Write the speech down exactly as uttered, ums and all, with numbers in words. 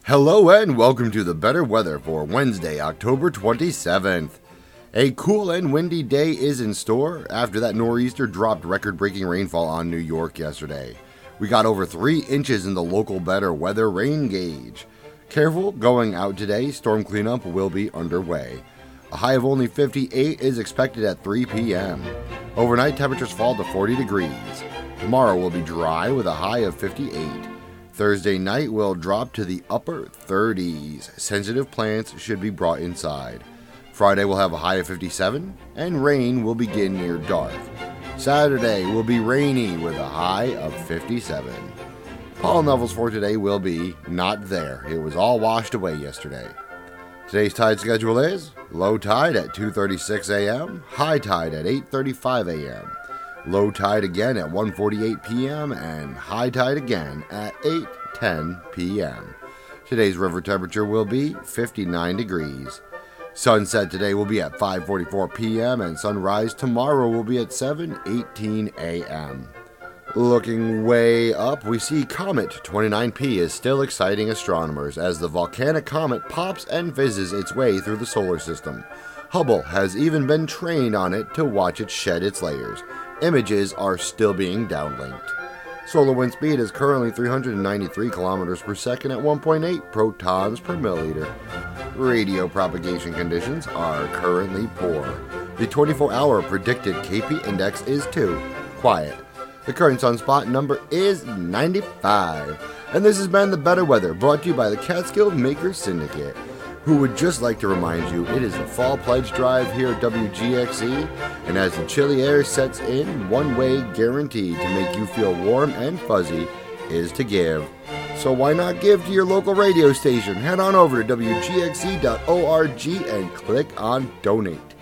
Hello and welcome to the better weather for Wednesday, October twenty-seventh. A cool and windy day is in store after that nor'easter dropped record-breaking rainfall on New York yesterday. We got over three inches in the local better weather rain gauge. Careful going out today, storm cleanup will be underway. A high of only fifty-eight is expected at three p.m. Overnight temperatures fall to forty degrees. Tomorrow will be dry with a high of fifty-eight. Thursday night will drop to the upper thirties. Sensitive plants should be brought inside. Friday will have a high of fifty-seven, and rain will begin near dark. Saturday will be rainy with a high of fifty-seven. Pollen levels for today will be not there. It was all washed away yesterday. Today's tide schedule is low tide at two thirty-six a.m., high tide at eight thirty-five a.m., low tide again at one forty-eight p.m. and high tide again at eight ten p.m. Today's river temperature will be fifty-nine degrees. Sunset today will be at five forty-four p.m. and sunrise tomorrow will be at seven eighteen a.m. Looking way up, we see Comet twenty-nine P is still exciting astronomers as the volcanic comet pops and fizzes its way through the solar system. Hubble has even been trained on it to watch it shed its layers. Images are still being downlinked. Solar wind speed is currently three hundred ninety-three kilometers per second at one point eight protons per milliliter. Radio propagation conditions are currently poor. The twenty-four hour predicted K P index is two, quiet. The current sunspot number is ninety-five. And this has been The Better Weather, brought to you by the Catskill Makers Syndicate, who would just like to remind you it is the fall pledge drive here at W G X E, and as the chilly air sets in, one way guaranteed to make you feel warm and fuzzy is to give. So why not give to your local radio station? Head on over to W G X E dot org and click on Donate.